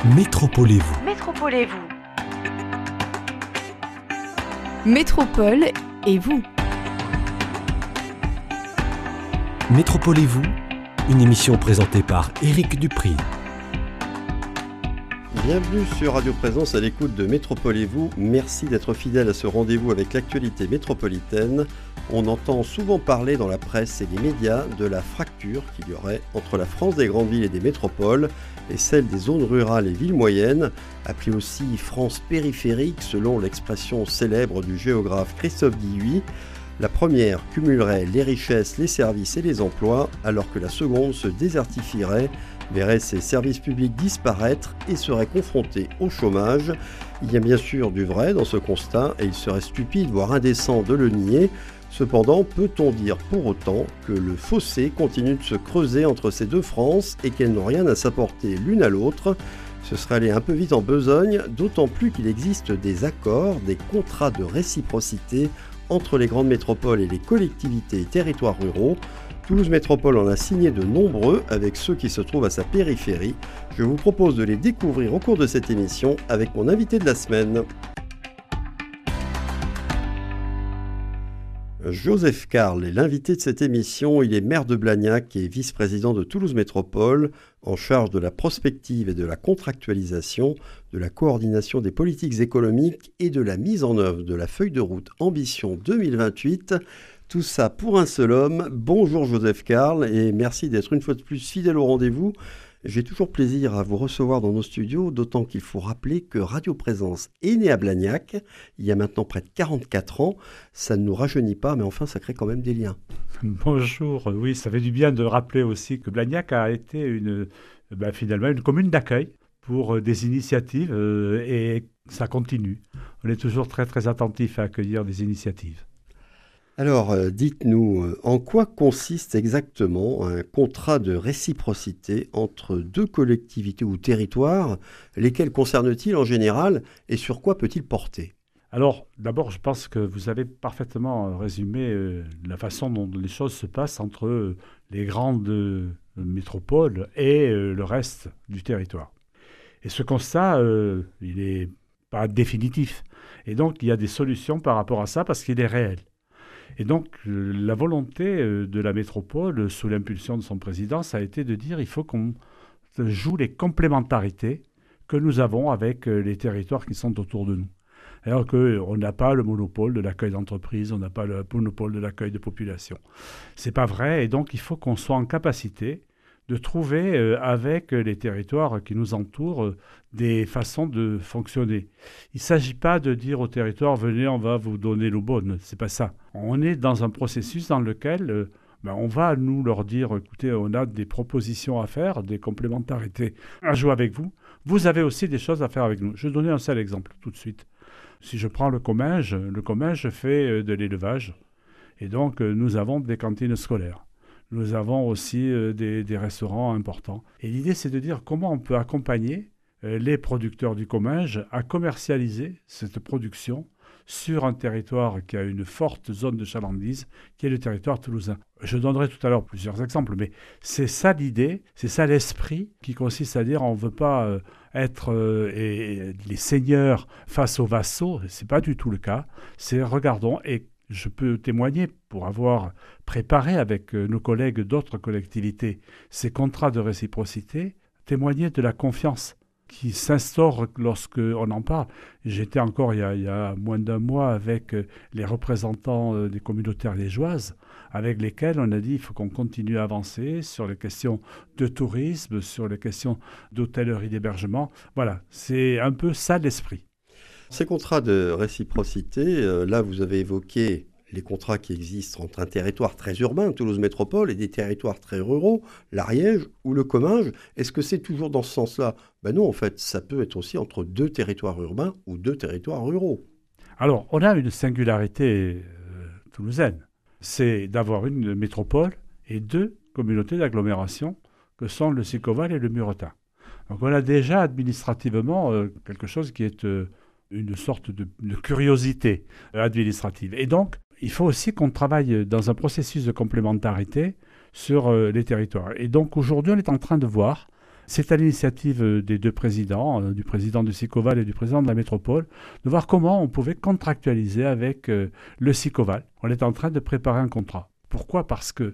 Métropolez-vous. Métropolez-vous. Métropole et vous. Métropolez-vous, une émission présentée par Éric Dupri. Bienvenue sur Radio Présence à l'écoute de Métropolez-vous. Merci d'être fidèle à ce rendez-vous avec l'actualité métropolitaine. On entend souvent parler dans la presse et les médias de la fracture qu'il y aurait entre la France des grandes villes et des métropoles et celle des zones rurales et villes moyennes, appelée aussi France périphérique selon l'expression célèbre du géographe Christophe Guilluy. La première cumulerait les richesses, les services et les emplois, alors que la seconde se désertifierait, verrait ses services publics disparaître et serait confrontée au chômage. Il y a bien sûr du vrai dans ce constat et il serait stupide, voire indécent de le nier. Cependant, peut-on dire pour autant que le fossé continue de se creuser entre ces deux France et qu'elles n'ont rien à s'apporter l'une à l'autre ? Ce serait aller un peu vite en besogne, d'autant plus qu'il existe des accords, des contrats de réciprocité entre les grandes métropoles et les collectivités et territoires ruraux. Toulouse Métropole en a signé de nombreux avec ceux qui se trouvent à sa périphérie. Je vous propose de les découvrir au cours de cette émission avec mon invité de la semaine. Joseph Carle est l'invité de cette émission. Il est maire de Blagnac et vice-président de Toulouse Métropole, en charge de la prospective et de la contractualisation, de la coordination des politiques économiques et de la mise en œuvre de la feuille de route Ambition 2028. Tout ça pour un seul homme. Bonjour Joseph Carle et merci d'être une fois de plus fidèle au rendez-vous. J'ai toujours plaisir à vous recevoir dans nos studios, d'autant qu'il faut rappeler que Radio Présence est née à Blagnac, il y a maintenant près de 44 ans. Ça ne nous rajeunit pas, mais enfin ça crée quand même des liens. Bonjour, oui, ça fait du bien de rappeler aussi que Blagnac a été finalement une commune d'accueil pour des initiatives et ça continue. On est toujours très très attentifs à accueillir des initiatives. Alors, dites-nous, en quoi consiste exactement un contrat de réciprocité entre deux collectivités ou territoires? Lesquels concerne-t-il en général et sur quoi peut-il porter? Alors, d'abord, je pense que vous avez parfaitement résumé la façon dont les choses se passent entre les grandes métropoles et le reste du territoire. Et ce constat, il n'est pas définitif. Et donc, il y a des solutions par rapport à ça parce qu'il est réel. Et donc, la volonté de la métropole, sous l'impulsion de son président, ça a été de dire qu'il faut qu'on joue les complémentarités que nous avons avec les territoires qui sont autour de nous. Alors qu'on n'a pas le monopole de l'accueil d'entreprise, on n'a pas le monopole de l'accueil de population. Ce n'est pas vrai, et donc il faut qu'on soit en capacité de trouver avec les territoires qui nous entourent des façons de fonctionner. Il ne s'agit pas de dire aux territoires « venez, on va vous donner l'eau bonne ». Ce n'est pas ça. On est dans un processus dans lequel on va nous leur dire « écoutez, on a des propositions à faire, des complémentarités à jouer avec vous. Vous avez aussi des choses à faire avec nous ». Je vais donner un seul exemple tout de suite. Si je prends le Comminges fait de l'élevage et donc nous avons des cantines scolaires. Nous avons aussi des restaurants importants. Et l'idée, c'est de dire comment on peut accompagner les producteurs du Comminges à commercialiser cette production sur un territoire qui a une forte zone de chalandise, qui est le territoire toulousain. Je donnerai tout à l'heure plusieurs exemples, mais c'est ça l'idée, c'est ça l'esprit qui consiste à dire on ne veut pas être les seigneurs face aux vassaux, ce n'est pas du tout le cas. C'est regardons et je peux témoigner, pour avoir préparé avec nos collègues d'autres collectivités ces contrats de réciprocité, témoigner de la confiance qui s'instaure lorsqu'on en parle. J'étais encore il y a moins d'un mois avec les représentants des communautés liégeoises, avec lesquels on a dit qu'il faut qu'on continue à avancer sur les questions de tourisme, sur les questions d'hôtellerie, d'hébergement. Voilà, c'est un peu ça l'esprit. Ces contrats de réciprocité, là vous avez évoqué les contrats qui existent entre un territoire très urbain, Toulouse Métropole, et des territoires très ruraux, l'Ariège ou le Comminges. Est-ce que c'est toujours dans ce sens-là? Non, en fait, ça peut être aussi entre deux territoires urbains ou deux territoires ruraux. Alors, on a une singularité toulousaine, c'est d'avoir une métropole et deux communautés d'agglomération que sont le Sicoval et le Muretin. Donc on a déjà administrativement quelque chose qui est une sorte de curiosité administrative. Et donc, il faut aussi qu'on travaille dans un processus de complémentarité sur les territoires. Et donc, aujourd'hui, on est en train de voir C'est à l'initiative des deux présidents, du président du Sicoval et du président de la métropole, de voir comment on pouvait contractualiser avec le Sicoval. On est en train de préparer un contrat. Pourquoi ? Parce que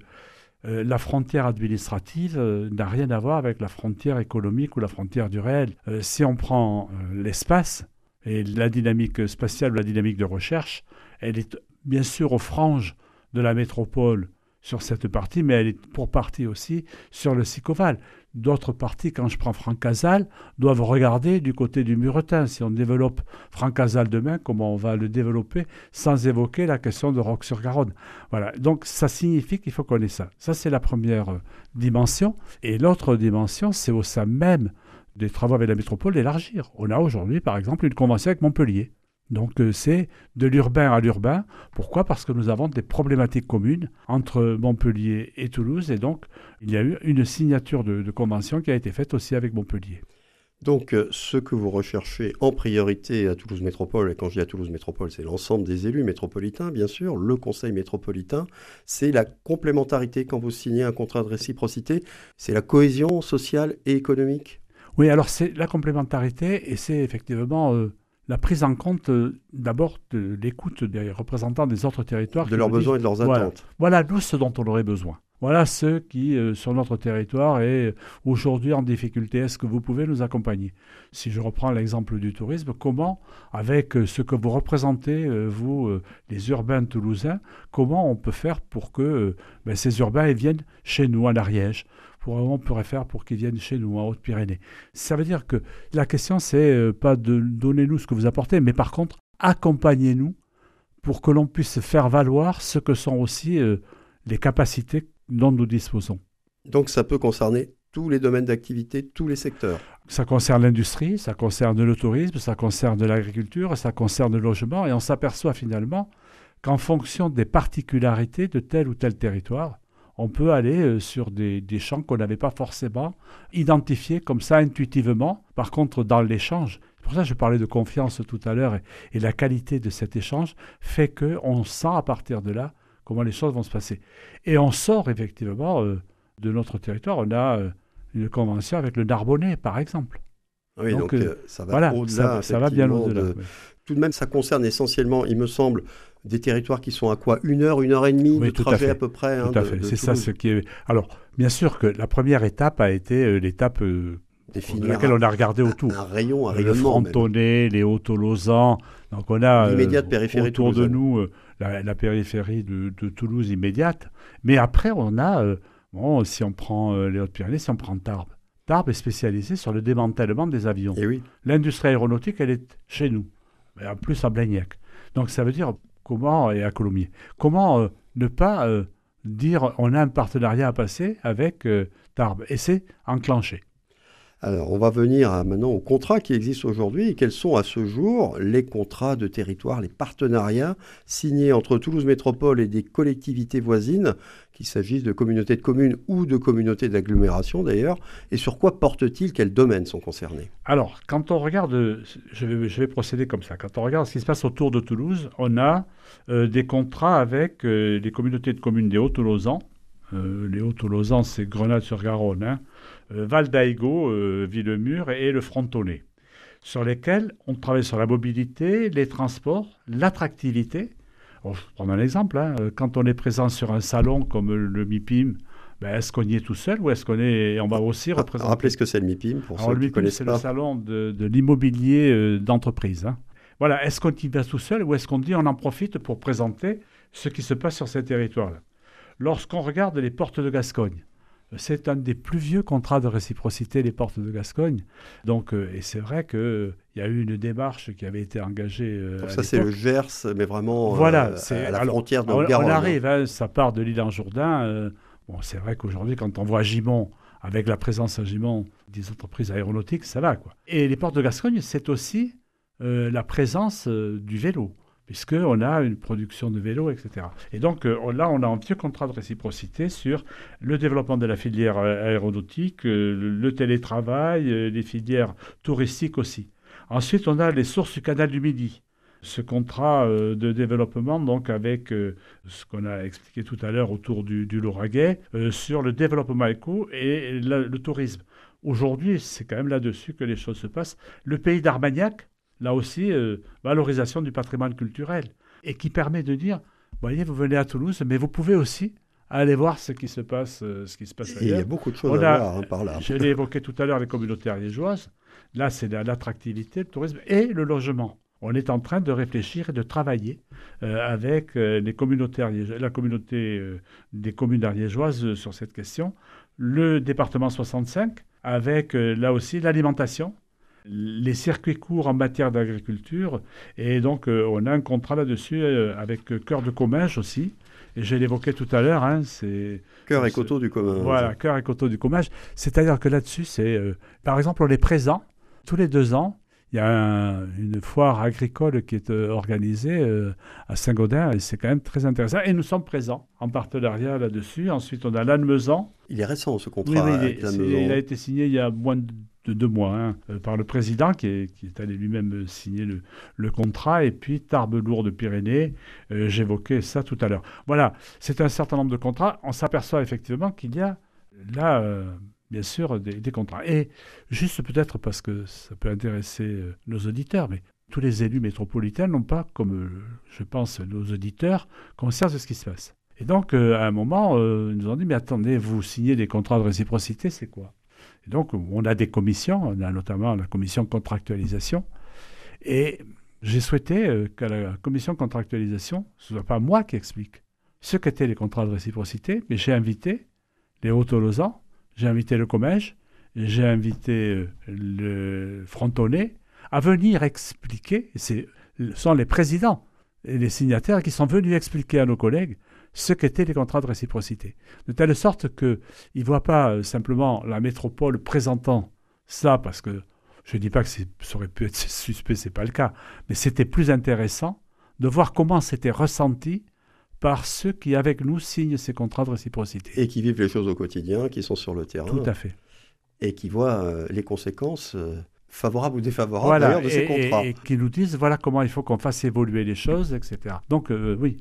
la frontière administrative n'a rien à voir avec la frontière économique ou la frontière du réel. Si on prend l'espace et la dynamique spatiale ou la dynamique de recherche, elle est bien sûr aux franges de la métropole sur cette partie, mais elle est pour partie aussi sur le Sicoval. D'autres parties, quand je prends Francazal, doivent regarder du côté du Muretin. Si on développe Francazal demain, comment on va le développer sans évoquer la question de Roques-sur-Garonne. Voilà. Donc, ça signifie qu'il faut connaître ça. Ça, c'est la première dimension. Et l'autre dimension, c'est au sein même des travaux avec la métropole d'élargir. On a aujourd'hui, par exemple, une convention avec Montpellier. Donc c'est de l'urbain à l'urbain. Pourquoi ? Parce que nous avons des problématiques communes entre Montpellier et Toulouse. Et donc, il y a eu une signature de convention qui a été faite aussi avec Montpellier. Donc, ce que vous recherchez en priorité à Toulouse Métropole, et quand je dis à Toulouse Métropole, c'est l'ensemble des élus métropolitains, bien sûr, le conseil métropolitain, c'est la complémentarité quand vous signez un contrat de réciprocité, c'est la cohésion sociale et économique. Oui, alors c'est la complémentarité et c'est effectivement la prise en compte d'abord de l'écoute des représentants des autres territoires. De leurs besoins et de leurs attentes. Voilà nous ce dont on aurait besoin. Voilà ceux qui, sur notre territoire, est aujourd'hui en difficulté. Est-ce que vous pouvez nous accompagner ? Si je reprends l'exemple du tourisme, comment, avec ce que vous représentez, vous, les urbains toulousains, comment on peut faire pour que ces urbains ils viennent chez nous, en Ariège ? On pourrait faire pour qu'ils viennent chez nous, en Haute-Pyrénées. Ça veut dire que la question, c'est pas de donner-nous ce que vous apportez, mais par contre, accompagnez-nous pour que l'on puisse faire valoir ce que sont aussi les capacités dont nous disposons. Donc ça peut concerner tous les domaines d'activité, tous les secteurs. Ça concerne l'industrie, ça concerne le tourisme, ça concerne l'agriculture, ça concerne le logement, et on s'aperçoit finalement qu'en fonction des particularités de tel ou tel territoire, on peut aller sur des champs qu'on n'avait pas forcément identifiés comme ça intuitivement. Par contre, dans l'échange, c'est pour ça que je parlais de confiance tout à l'heure, et la qualité de cet échange fait qu'on sent à partir de là comment les choses vont se passer. Et on sort effectivement de notre territoire. On a une convention avec le Narbonnais, par exemple. Oui, donc ça va au-delà. Ça va bien au-delà. Oui. Tout de même, ça concerne essentiellement, il me semble, des territoires qui sont à quoi ? 1 heure, 1h30 de trajet à peu près. Tout à fait. C'est ça ce qui est... Alors, bien sûr que la première étape a été l'étape laquelle on a regardé autour. Un rayonnement. Le Frontonnet, les Hauts-Tolosans. Donc on a l'immédiate périphérie autour de nous la périphérie de Toulouse immédiate. Mais après, on a, si on prend les Hautes-Pyrénées, si on prend Tarbes. Tarbes est spécialisé sur le démantèlement des avions. Et oui. L'industrie aéronautique, elle est chez nous. Et en plus à Blagnac. Donc ça veut dire et à Colomiers. Comment ne pas dire on a un partenariat à passer avec Tarbes ? Et c'est enclenché. Alors, on va venir maintenant aux contrats qui existent aujourd'hui et quels sont à ce jour les contrats de territoire, les partenariats signés entre Toulouse Métropole et des collectivités voisines, qu'il s'agisse de communautés de communes ou de communautés d'agglomération d'ailleurs, et sur quoi portent-ils, quels domaines sont concernés ? Alors, quand on regarde, je vais procéder comme ça, quand on regarde ce qui se passe autour de Toulouse, on a des contrats avec les communautés de communes des Hauts-Tolosans. Les Hauts-Tolosans, c'est Grenade-sur-Garonne, Val d'Aïgo, Villemur et le Frontonnet, sur lesquels on travaille sur la mobilité, les transports, l'attractivité. Je prends un exemple. Quand on est présent sur un salon comme le MIPIM, est-ce qu'on y est tout seul ou est-ce on va aussi représenter... Rappelez ce que c'est le MIPIM pour ceux qui ne connaissent pas. C'est le salon de l'immobilier d'entreprise. Voilà, est-ce qu'on y va tout seul ou est-ce qu'on dit on en profite pour présenter ce qui se passe sur ces territoires-là ? Lorsqu'on regarde les portes de Gascogne, c'est un des plus vieux contrats de réciprocité, les portes de Gascogne. Donc, et c'est vrai qu'il y a eu une démarche qui avait été engagée. Donc ça, c'est le Gers, mais vraiment voilà, à la frontière de Garonne. On arrive, ça part de l'île en Jourdain. C'est vrai qu'aujourd'hui, quand on voit Gimont, avec la présence à Gimont des entreprises aéronautiques, ça va, quoi. Et les portes de Gascogne, c'est aussi la présence du vélo, puisqu'on a une production de vélos, etc. Et donc là, on a un vieux contrat de réciprocité sur le développement de la filière aéronautique, le télétravail, les filières touristiques aussi. Ensuite, on a les sources du canal du Midi. Ce contrat de développement, donc avec ce qu'on a expliqué tout à l'heure autour du Lauragais, sur le développement éco et le tourisme. aujourd'hui, c'est quand même là-dessus que les choses se passent. Le pays d'Armagnac, là aussi, valorisation du patrimoine culturel, et qui permet de dire, voyez, vous venez à Toulouse, mais vous pouvez aussi aller voir ce qui se passe Et il y ailleurs. a beaucoup de choses à voir par là. Je l'ai évoqué tout à l'heure, les communautés ariégeoises. Là, c'est l'attractivité, le tourisme et le logement. On est en train de réfléchir et de travailler avec la communauté des communes ariégeoises sur cette question. Le département 65, avec là aussi l'alimentation, les circuits courts en matière d'agriculture. Et donc, on a un contrat là-dessus avec Cœur de Comminges aussi. Et je l'évoquais tout à l'heure. C'est Cœur et coteaux du commun. Voilà, Cœur et coteaux du Comminges. C'est-à-dire que là-dessus, par exemple, on est présent tous les 2 ans. Il y a une foire agricole qui est organisée à Saint-Gaudens et c'est quand même très intéressant. Et nous sommes présents en partenariat là-dessus. Ensuite, on a Lannemezan. Il est récent ce contrat avec Lannemezan. Il a été signé il y a moins de 2 mois par le président qui est allé lui-même signer le contrat. Et puis Tarbes-Lourdes-Pyrénées, j'évoquais ça tout à l'heure. Voilà, c'est un certain nombre de contrats. On s'aperçoit effectivement qu'il y a là... bien sûr, des contrats. Et juste peut-être parce que ça peut intéresser nos auditeurs, mais tous les élus métropolitains n'ont pas, comme je pense nos auditeurs, conscience de ce qui se passe. Et donc, à un moment, ils nous ont dit, mais attendez, vous signez des contrats de réciprocité, c'est quoi? Et donc, on a des commissions, on a notamment la commission contractualisation, et j'ai souhaité qu'à la commission contractualisation, ce ne soit pas moi qui explique ce qu'étaient les contrats de réciprocité, mais j'ai invité les Hauts-Tolosan, j'ai invité le Comminges, j'ai invité le Frontonais à venir expliquer, ce sont les présidents et les signataires qui sont venus expliquer à nos collègues ce qu'étaient les contrats de réciprocité. De telle sorte qu'ils ne voient pas simplement la métropole présentant ça, parce que je ne dis pas que ça aurait pu être suspect, ce n'est pas le cas, mais c'était plus intéressant de voir comment c'était ressenti par ceux qui, avec nous, signent ces contrats de réciprocité. Et qui vivent les choses au quotidien, qui sont sur le terrain. Tout à fait. Et qui voient les conséquences favorables ou défavorables d'ailleurs de ces contrats. Et qui nous disent, voilà comment il faut qu'on fasse évoluer les choses, etc. Donc, oui.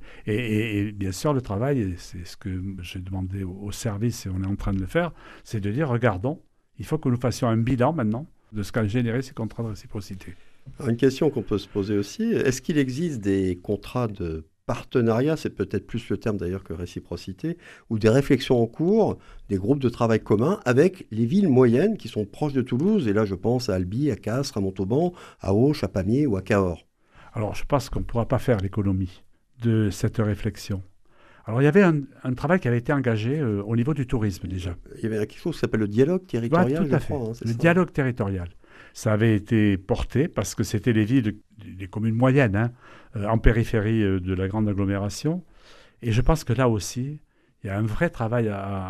Et bien sûr, le travail, c'est ce que j'ai demandé au service, et on est en train de le faire, c'est de dire, regardons, il faut que nous fassions un bilan maintenant de ce qu'a généré ces contrats de réciprocité. Alors, une question qu'on peut se poser aussi, est-ce qu'il existe des contrats de partenariat, c'est peut-être plus le terme d'ailleurs que réciprocité, ou des réflexions en cours, des groupes de travail communs avec les villes moyennes qui sont proches de Toulouse, et là je pense à Albi, à Castres, à Montauban, à Auch, à Pamiers ou à Cahors. Alors je pense qu'on ne pourra pas faire l'économie de cette réflexion. Alors il y avait un travail qui avait été engagé au niveau du tourisme déjà. Il y avait quelque chose qui s'appelle le dialogue territorial, tout à fait. Le dialogue territorial. Ça avait été porté parce que c'était les villes, les communes moyennes, en périphérie de la grande agglomération. Et je pense que là aussi, il y a un vrai travail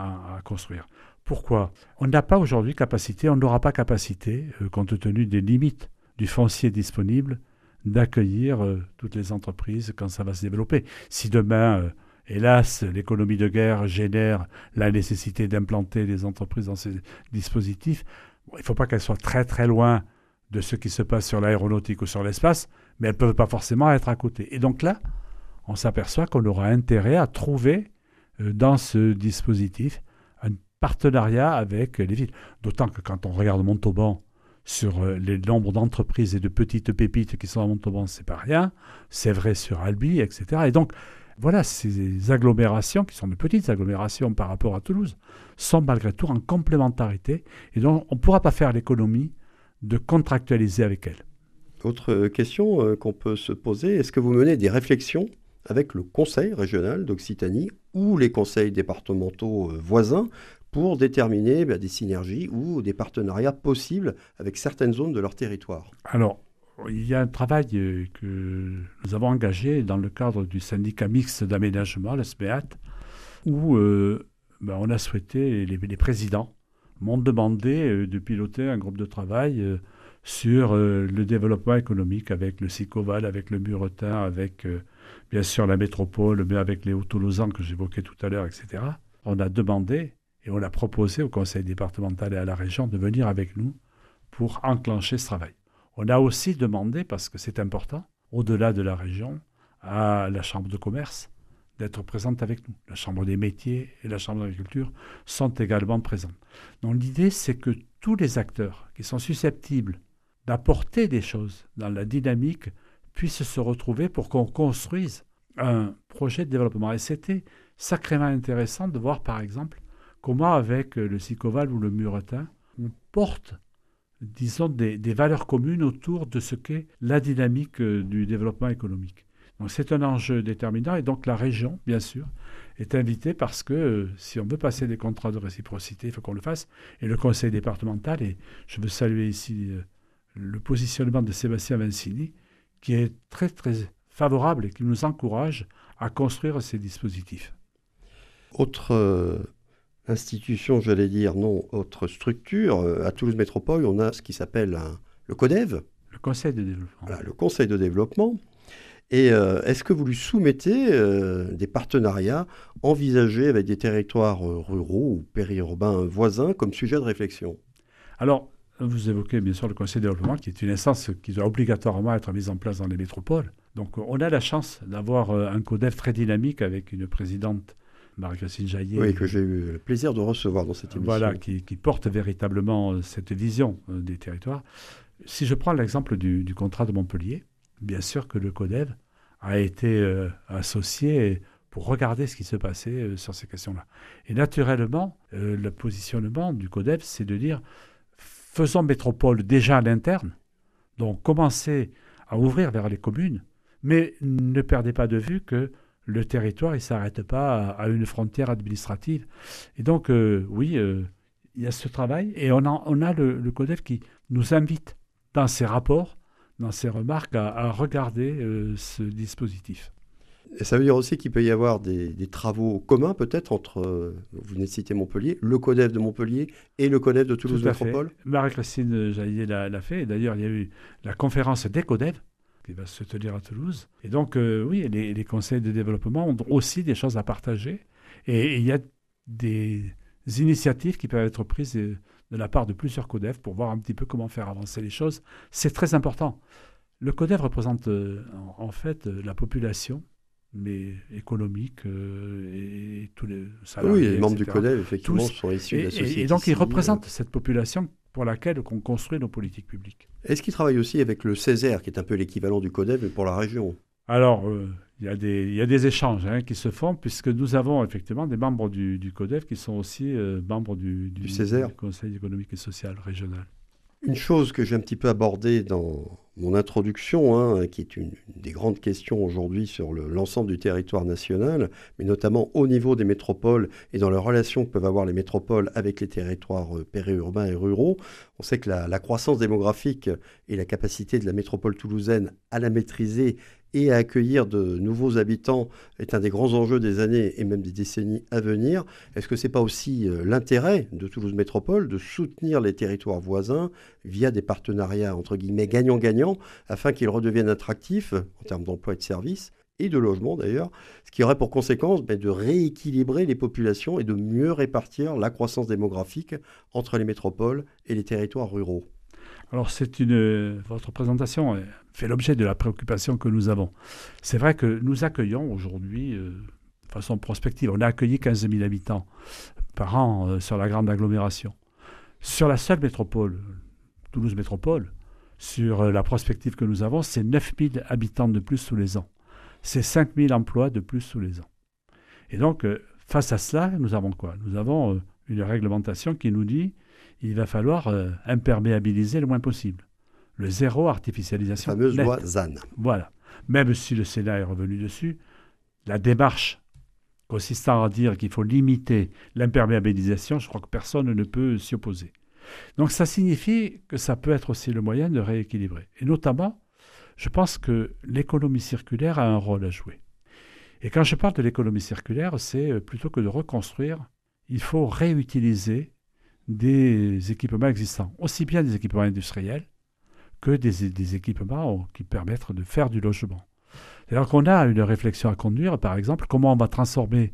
à construire. Pourquoi? On n'a pas aujourd'hui capacité, on n'aura pas capacité, compte tenu des limites du foncier disponible, d'accueillir toutes les entreprises quand ça va se développer. Si demain, hélas, l'économie de guerre génère la nécessité d'implanter les entreprises dans ces dispositifs, il ne faut pas qu'elles soient très très loin de ce qui se passe sur l'aéronautique ou sur l'espace, mais elles ne peuvent pas forcément être à côté. Et donc là, on s'aperçoit qu'on aura intérêt à trouver dans ce dispositif un partenariat avec les villes. D'autant que quand on regarde Montauban, sur les nombres d'entreprises et de petites pépites qui sont à Montauban, c'est pas rien. C'est vrai sur Albi, etc. Et donc, voilà, ces agglomérations, qui sont de petites agglomérations par rapport à Toulouse, sont malgré tout en complémentarité. Et donc, on ne pourra pas faire l'économie de contractualiser avec elles. Autre question qu'on peut se poser, est-ce que vous menez des réflexions avec le Conseil régional d'Occitanie ou les conseils départementaux voisins pour déterminer des synergies ou des partenariats possibles avec certaines zones de leur territoire? Alors, il y a un travail que nous avons engagé dans le cadre du syndicat mixte d'aménagement, le SMEAT, où on a souhaité, les présidents m'ont demandé de piloter un groupe de travail sur le développement économique avec le Sicoval, avec le Muretin, avec bien sûr la métropole, mais avec les Hauts-Tolosan que j'évoquais tout à l'heure, etc. On a demandé et on a proposé au conseil départemental et à la région de venir avec nous pour enclencher ce travail. On a aussi demandé, parce que c'est important, au-delà de la région, à la Chambre de commerce d'être présente avec nous. La Chambre des métiers et la Chambre d'agriculture sont également présentes. Donc l'idée, c'est que tous les acteurs qui sont susceptibles d'apporter des choses dans la dynamique puissent se retrouver pour qu'on construise un projet de développement. Et c'était sacrément intéressant de voir, par exemple, comment avec le Sicoval ou le Muretin, on porte, disons, des valeurs communes autour de ce qu'est la dynamique du développement économique. Donc c'est un enjeu déterminant et donc la région, bien sûr, est invitée parce que si on veut passer des contrats de réciprocité, il faut qu'on le fasse. Et le conseil départemental, et je veux saluer ici le positionnement de Sébastien Vincini, qui est très très favorable et qui nous encourage à construire ces dispositifs. Autre institution, j'allais dire, non, autre structure, à Toulouse Métropole, on a ce qui s'appelle le CODEV. Le conseil de développement. Voilà, le conseil de développement. Et est-ce que vous lui soumettez des partenariats envisagés avec des territoires ruraux ou périurbains voisins comme sujet de réflexion? Alors, vous évoquez bien sûr le conseil de développement, qui est une instance qui doit obligatoirement être mise en place dans les métropoles. Donc, on a la chance d'avoir un CODEV très dynamique avec une présidente, Marie-Christine Jaillet. Oui, que j'ai eu le plaisir de recevoir dans cette émission. Voilà, qui porte véritablement cette vision des territoires. Si je prends l'exemple du contrat de Montpellier, bien sûr que le CODEV a été associé pour regarder ce qui se passait sur ces questions-là. Et naturellement, le positionnement du CODEV, c'est de dire faisons métropole déjà à l'interne, donc commencez à ouvrir vers les communes, mais ne perdez pas de vue que le territoire, il ne s'arrête pas à une frontière administrative. Et donc, oui, il y a ce travail, et on a le CODEV qui nous invite dans ses rapports, dans ses remarques, à regarder ce dispositif. Et ça veut dire aussi qu'il peut y avoir des travaux communs peut-être entre, vous venez de citer Montpellier, le CODEV de Montpellier et le CODEV de Toulouse Métropole. Marie-Christine Jaillet l'a fait. Et d'ailleurs, il y a eu la conférence des CODEV qui va se tenir à Toulouse. Et donc, oui, les conseils de développement ont aussi des choses à partager. Et il y a des initiatives qui peuvent être prises de la part de plusieurs CODEV pour voir un petit peu comment faire avancer les choses. C'est très important. Le CODEV représente en fait la population, mais économique et tous les salariés. Oui, les membres du CODEV, effectivement, tous sont issus de la société. Et donc, ils civile. représentent cette population pour laquelle on construit nos politiques publiques. Est-ce qu'ils travaillent aussi avec le Césaire, qui est un peu l'équivalent du CODEV, mais pour la région? Alors, il y a des échanges qui se font, puisque nous avons effectivement des membres du CODEV qui sont aussi membres du Césaire. Du Conseil économique et social régional. Une chose que j'ai un petit peu abordée dans mon introduction, qui est une des grandes questions aujourd'hui sur l'ensemble du territoire national, mais notamment au niveau des métropoles et dans les relations que peuvent avoir les métropoles avec les territoires périurbains et ruraux. On sait que la croissance démographique et la capacité de la métropole toulousaine à la maîtriser et à accueillir de nouveaux habitants est un des grands enjeux des années et même des décennies à venir. Est-ce que ce n'est pas aussi l'intérêt de Toulouse Métropole de soutenir les territoires voisins via des partenariats entre guillemets gagnant-gagnant afin qu'ils redeviennent attractifs en termes d'emploi et de services et de logement d'ailleurs, ce qui aurait pour conséquence de rééquilibrer les populations et de mieux répartir la croissance démographique entre les métropoles et les territoires ruraux? Alors, votre présentation fait l'objet de la préoccupation que nous avons. C'est vrai que nous accueillons aujourd'hui, de façon prospective, on a accueilli 15 000 habitants par an sur la grande agglomération. Sur la seule métropole, Toulouse Métropole, sur la prospective que nous avons, c'est 9 000 habitants de plus tous les ans. C'est 5 000 emplois de plus tous les ans. Et donc, face à cela, nous avons quoi? Nous avons une réglementation qui nous dit il va falloir imperméabiliser le moins possible. Le zéro artificialisation. La fameuse nette. loi ZAN. Voilà. Même si le Sénat est revenu dessus, la démarche consistant à dire qu'il faut limiter l'imperméabilisation, je crois que personne ne peut s'y opposer. Donc ça signifie que ça peut être aussi le moyen de rééquilibrer. Et notamment, je pense que l'économie circulaire a un rôle à jouer. Et quand je parle de l'économie circulaire, c'est plutôt que de reconstruire, il faut réutiliser des équipements existants, aussi bien des équipements industriels que des équipements qui permettent de faire du logement. C'est-à-dire qu'on a une réflexion à conduire, par exemple, comment on va transformer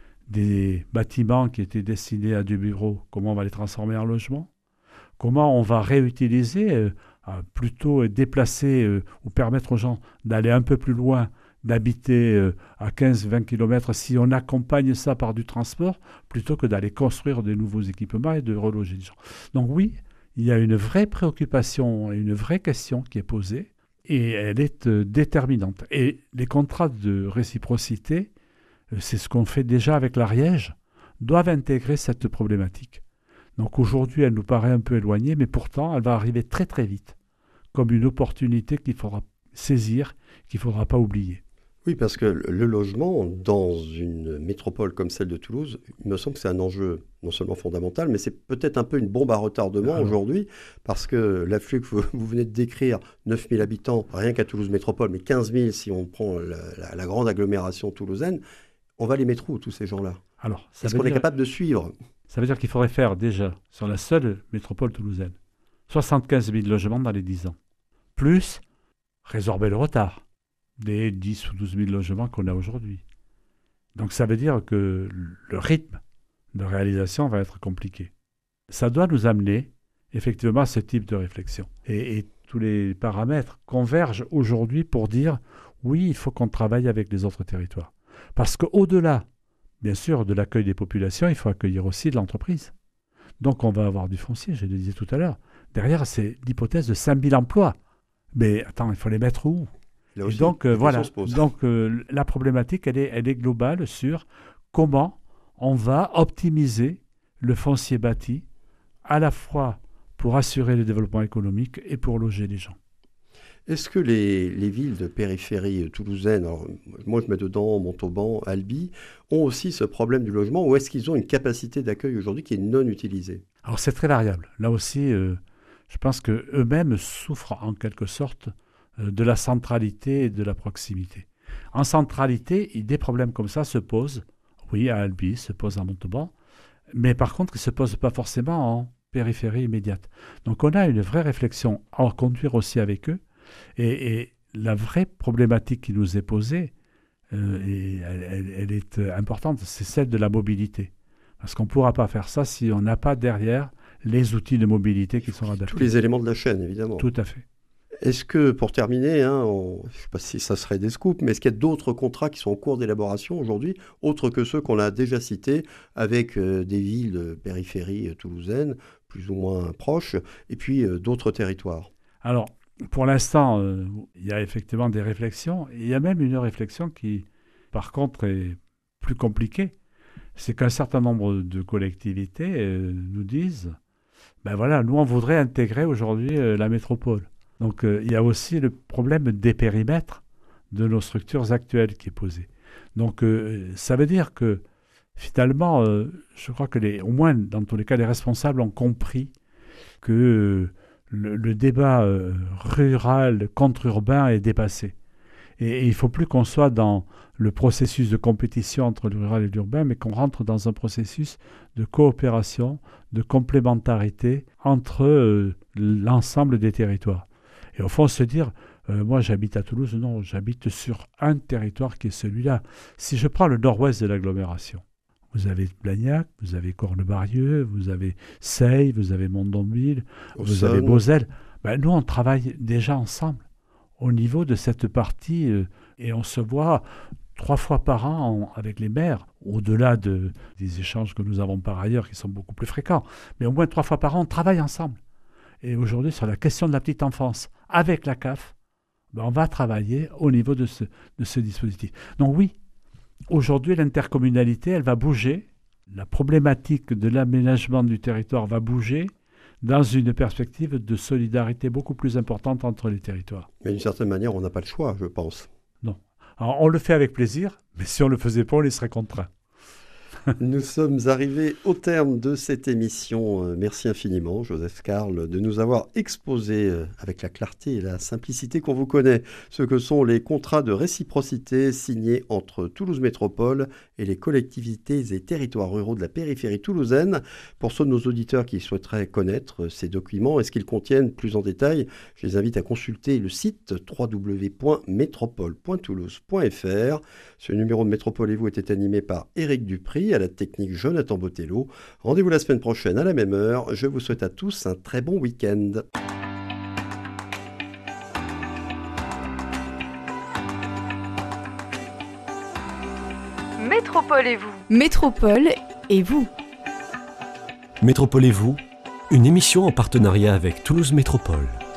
des bâtiments qui étaient destinés à du bureau, comment on va les transformer en logement, comment on va réutiliser, plutôt déplacer ou permettre aux gens d'aller un peu plus loin, d'habiter à 15-20 km si on accompagne ça par du transport, plutôt que d'aller construire de nouveaux équipements et de reloger les gens. Donc oui, il y a une vraie préoccupation et une vraie question qui est posée, et elle est déterminante. Et les contrats de réciprocité, c'est ce qu'on fait déjà avec l'Ariège, doivent intégrer cette problématique. Donc aujourd'hui, elle nous paraît un peu éloignée, mais pourtant, elle va arriver très très vite, comme une opportunité qu'il faudra saisir, qu'il ne faudra pas oublier. Oui, parce que le logement, dans une métropole comme celle de Toulouse, il me semble que c'est un enjeu non seulement fondamental, mais c'est peut-être un peu une bombe à retardement aujourd'hui, parce que l'afflux que vous venez de décrire, 9 000 habitants, rien qu'à Toulouse Métropole, mais 15 000 si on prend la grande agglomération toulousaine, on va les mettre où, tous ces gens-là? Alors, est-ce qu'on est capable de suivre? Ça veut dire qu'il faudrait faire déjà, sur la seule métropole toulousaine, 75 000 logements dans les 10 ans, plus résorber le retard des 10 ou 12 000 logements qu'on a aujourd'hui. Donc ça veut dire que le rythme de réalisation va être compliqué. Ça doit nous amener effectivement à ce type de réflexion. Et tous les paramètres convergent aujourd'hui pour dire oui, il faut qu'on travaille avec les autres territoires. Parce qu'au-delà, bien sûr, de l'accueil des populations, il faut accueillir aussi de l'entreprise. Donc on va avoir du foncier, je le disais tout à l'heure. Derrière, c'est l'hypothèse de 5 000 emplois. Mais attends, il faut les mettre où? Aussi, donc voilà. Donc la problématique, elle est globale sur comment on va optimiser le foncier bâti, à la fois pour assurer le développement économique et pour loger les gens. Est-ce que les villes de périphérie toulousaine, alors moi je mets dedans Montauban, Albi, ont aussi ce problème du logement, ou est-ce qu'ils ont une capacité d'accueil aujourd'hui qui est non utilisée? Alors c'est très variable. Là aussi, je pense qu'eux-mêmes souffrent en quelque sorte de la centralité et de la proximité. En centralité, des problèmes comme ça se posent, oui, à Albi, se posent à Montauban, mais par contre, ils ne se posent pas forcément en périphérie immédiate. Donc on a une vraie réflexion à conduire aussi avec eux, et la vraie problématique qui nous est posée, et elle est importante, c'est celle de la mobilité. Parce qu'on ne pourra pas faire ça si on n'a pas derrière les outils de mobilité qui sont adaptés. Tous les éléments de la chaîne, évidemment. Tout à fait. Est-ce que, pour terminer, je ne sais pas si ça serait des scoops, mais est-ce qu'il y a d'autres contrats qui sont en cours d'élaboration aujourd'hui, autres que ceux qu'on a déjà cités, avec des villes de périphérie toulousaine, plus ou moins proches, et puis d'autres territoires? Alors, pour l'instant, il y a effectivement des réflexions. Il y a même une réflexion qui, par contre, est plus compliquée. C'est qu'un certain nombre de collectivités nous disent, ben voilà, nous on voudrait intégrer aujourd'hui la métropole. Donc il y a aussi le problème des périmètres de nos structures actuelles qui est posé. Donc ça veut dire que finalement, je crois que au moins dans tous les cas, les responsables ont compris que le débat rural contre urbain est dépassé. Et il ne faut plus qu'on soit dans le processus de compétition entre le rural et l'urbain, mais qu'on rentre dans un processus de coopération, de complémentarité entre l'ensemble des territoires. Et au fond, se dire, moi j'habite à Toulouse, non, j'habite sur un territoire qui est celui-là. Si je prends le nord-ouest de l'agglomération, vous avez Blagnac, vous avez Cornebarieux, vous avez Seille, vous avez Mondomville, vous avez Beauzelle. Ben, nous, on travaille déjà ensemble au niveau de cette partie et on se voit 3 fois par an avec les maires, au-delà des échanges que nous avons par ailleurs qui sont beaucoup plus fréquents. Mais au moins 3 fois par an, on travaille ensemble. Et aujourd'hui, sur la question de la petite enfance, avec la CAF, ben on va travailler au niveau de ce dispositif. Donc oui, aujourd'hui, l'intercommunalité, elle va bouger. La problématique de l'aménagement du territoire va bouger dans une perspective de solidarité beaucoup plus importante entre les territoires. Mais d'une certaine manière, on n'a pas le choix, je pense. Non. Alors, on le fait avec plaisir, mais si on ne le faisait pas, on y serait contraint. Nous sommes arrivés au terme de cette émission. Merci infiniment, Joseph Carle, de nous avoir exposé avec la clarté et la simplicité qu'on vous connaît ce que sont les contrats de réciprocité signés entre Toulouse Métropole et les collectivités et territoires ruraux de la périphérie toulousaine. Pour ceux de nos auditeurs qui souhaiteraient connaître ces documents et ce qu'ils contiennent plus en détail, je les invite à consulter le site www.métropole.toulouse.fr. Ce numéro de Métropole et vous était animé par Éric Dupry, à la technique Jonathan Botello. Rendez-vous la semaine prochaine à la même heure. Je vous souhaite à tous un très bon week-end. Métropole et vous. Métropole et vous. Métropole et vous, Une émission en partenariat avec Toulouse Métropole.